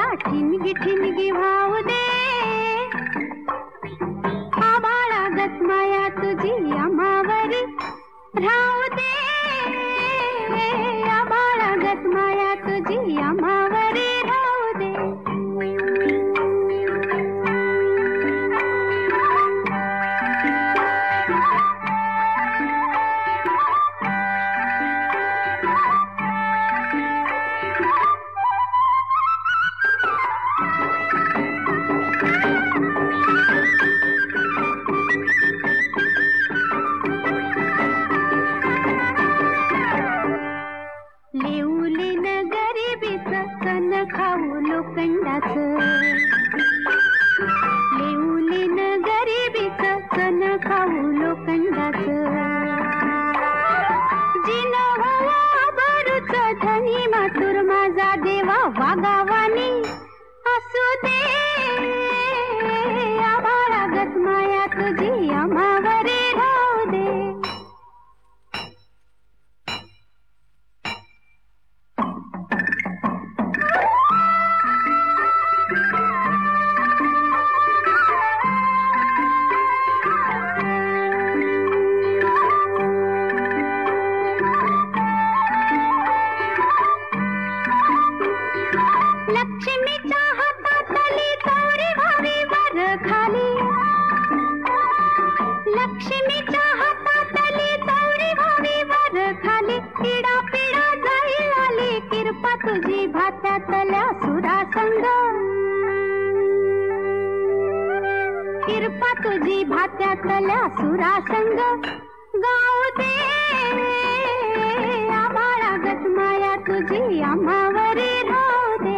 ठिणगी ठिणगी वाहू दे, आबाळागत माया तुझी आम्हावरी राहू दे, आबाळागत माया तुझी आम्हावरी राहू दे. लिवलीन गरिबीचं कण खाऊ लोखंडाचं, लिवलीन गरिबीचं कण खाऊ लोखंडाचं, जिन व्हावा भरूच धनी मातुर माझा देवा वागावानी असू दे, आभाळागत माया तुझी आम्हावरी राहू दे. लक्ष्मीच्या हातातली चौरी व्हावी वर खाली, लक्ष्मीच्या हातातली चौरी व्हावी वर खाली, पिढा पिढा जाईल आली किरपा तुझी भात्यातल्या सुरासंग, किरपा तुझी भात्यातल्या सुरासंग गाऊ दे, आभाळागत माया तुझी आम्हावरी राहू दे.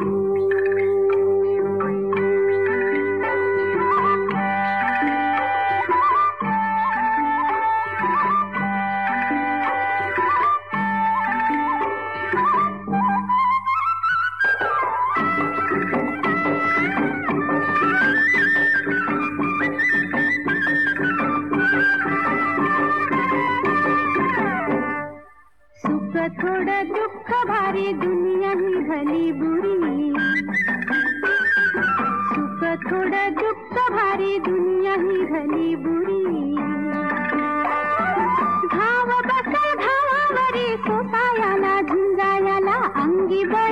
सुख थोडं दुःख भारी दुनिया ही भली बुरी, सुख थोडं दुःख भारी दुनिया ही भली बुरी, घाव बसल घावावरी सोसायाला झुंजायाला अंगी